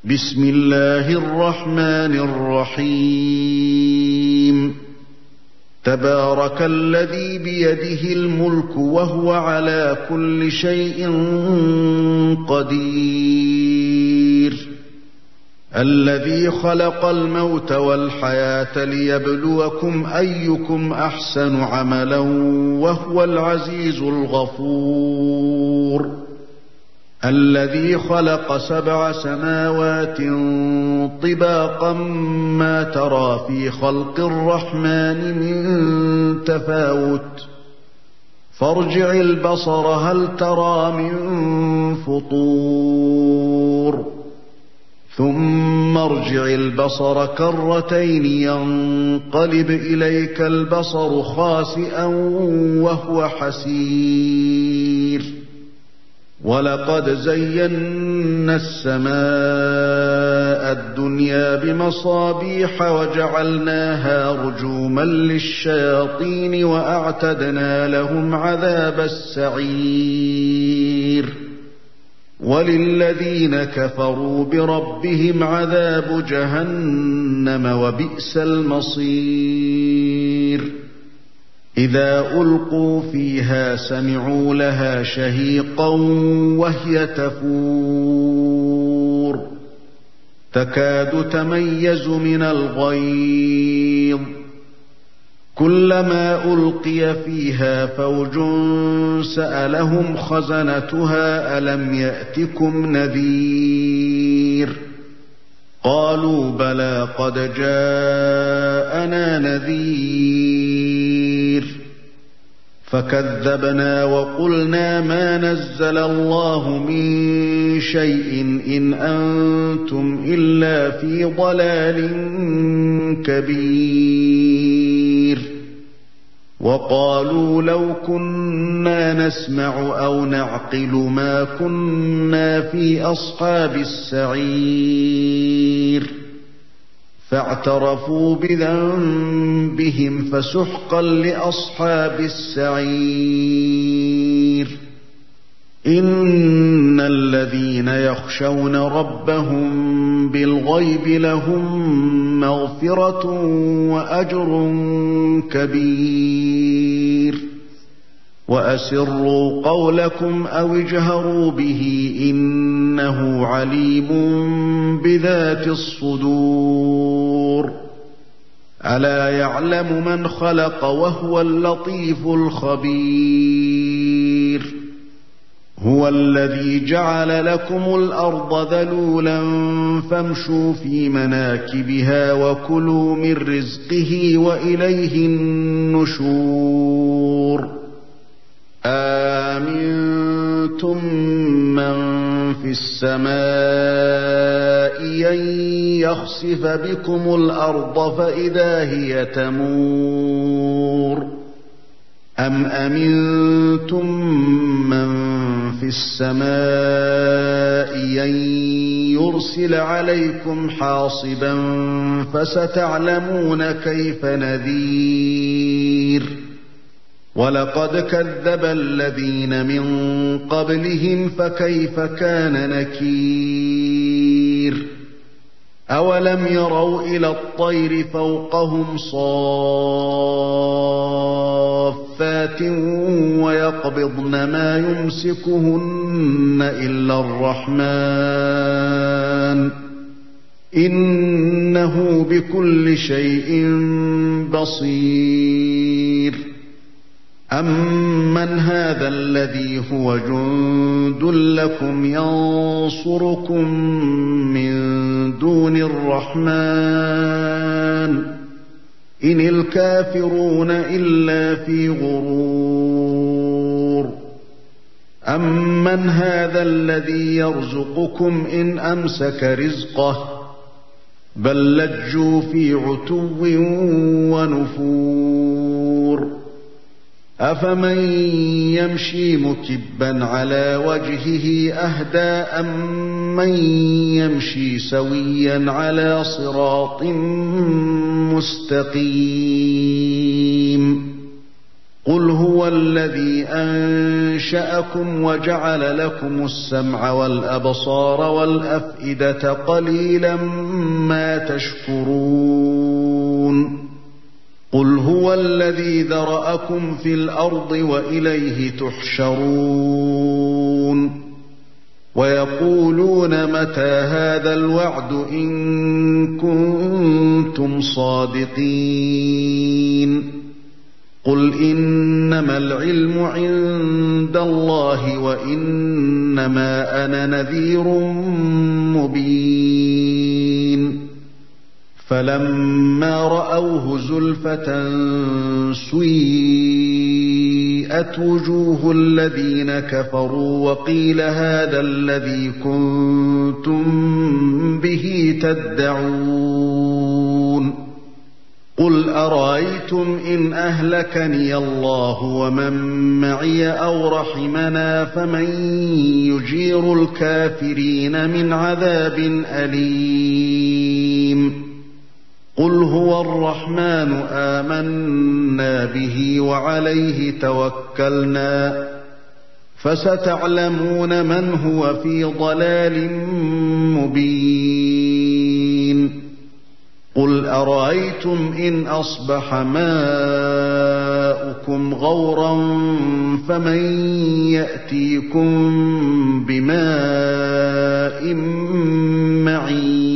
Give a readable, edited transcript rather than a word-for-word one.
بسم الله الرحمن الرحيم تبارك الذي بيده الملك وهو على كل شيء قدير الذي خلق الموت والحياة ليبلوكم أيكم أحسن عملا وهو العزيز الغفور الذي خلق 7 سماوات طباقا ما ترى في خلق الرحمن من تفاوت فارجع البصر هل ترى من فطور ثم ارجع البصر كرتين ينقلب إليك البصر خاسئا وهو حسير ولقد زينا السماء الدنيا بمصابيح وجعلناها رجوما للشياطين وأعتدنا لهم عذاب السعير وللذين كفروا بربهم عذاب جهنم وبئس المصير إذا ألقوا فيها سمعوا لها شهيقا وهي تفور تكاد تميز من الغيظ كلما ألقي فيها فوج سألهم خزنتها ألم يأتكم نذير قالوا بلى قد جاءنا نذير فكذبنا وقلنا ما نزل الله من شيء إن أنتم إلا في ضلال كبير وقالوا لو كنا نسمع أو نعقل ما كنا في أصحاب السعير فاعترفوا بذنبهم فسحقا لأصحاب السعير إن الذين يخشون ربهم بالغيب لهم مغفرة وأجر كبير وأسروا قولكم أو اجهروا به إنه عليم بذات الصدور ألا يعلم من خلق وهو اللطيف الخبير هو الذي جعل لكم الأرض ذلولا فامشوا في مناكبها وكلوا من رزقه وإليه النشور آمنتم من في السماء أن يخسف بكم الأرض فإذا هي تمور أم أمنتم من في السماء أن يرسل عليكم حاصبا فستعلمون كيف نذير ولقد كذب الذين من قبلهم فكيف كان نكير أولم يروا إلى الطير فوقهم صافات ويقبضن ما يمسكهن إلا الرحمن إنه بكل شيء بصير أمن هذا الذي هو جند لكم ينصركم من دون الرحمن إن الكافرون إلا في غرور أمن هذا الذي يرزقكم إن أمسك رزقه بل لجوا في عتو ونفور أفمن يمشي مكبا على وجهه أهدى أمن يمشي سويا على صراط مستقيم قُلْ هُوَ الَّذِي أَنشَأَكُمْ وَجَعَلَ لَكُمُ السَّمْعَ وَالْأَبْصَارَ وَالْأَفْئِدَةَ قَلِيلًا مَا تَشْكُرُونَ قُلْ هُوَ الَّذِي ذَرَأَكُمْ فِي الْأَرْضِ وَإِلَيْهِ تُحْشَرُونَ وَيَقُولُونَ مَتَىٰ هَٰذَا الْوَعْدُ إِن كُنتُمْ صَادِقِينَ قُلْ إِنَّمَا الْعِلْمُ عِندَ اللَّهِ وَإِنَّمَا أَنَا نَذِيرٌ مُّبِينٌ فَلَمَّا رَأَوْهُ زُلْفَةً سُيِّئَتْ وُجُوهُ الَّذِينَ كَفَرُوا وَقِيلَ هَٰذَا الَّذِي كُنتُم بِهِ تَدَّعُونَ قُلْ أَرَأَيْتُمْ إِنْ أَهْلَكَنِيَ اللَّهُ وَمَن مَّعِيَ أَوْ رَحِمَنَا فَمَن يُجِيرُ الْكَافِرِينَ مِنْ عَذَابٍ أَلِيمٍ قُلْ هُوَ الرَّحْمَٰنُ آمَنَّا بِهِ وَعَلَيْهِ تَوَكَّلْنَا فَسَتَعْلَمُونَ مَنْ هُوَ فِي ضَلَالٍ مُّبِينٍ قُلْ أَرَأَيْتُمْ إِنْ أَصْبَحَ مَاؤُكُمْ غَوْرًا فَمَن يَأْتِيكُم بِمَاءٍ مَّعِينٍ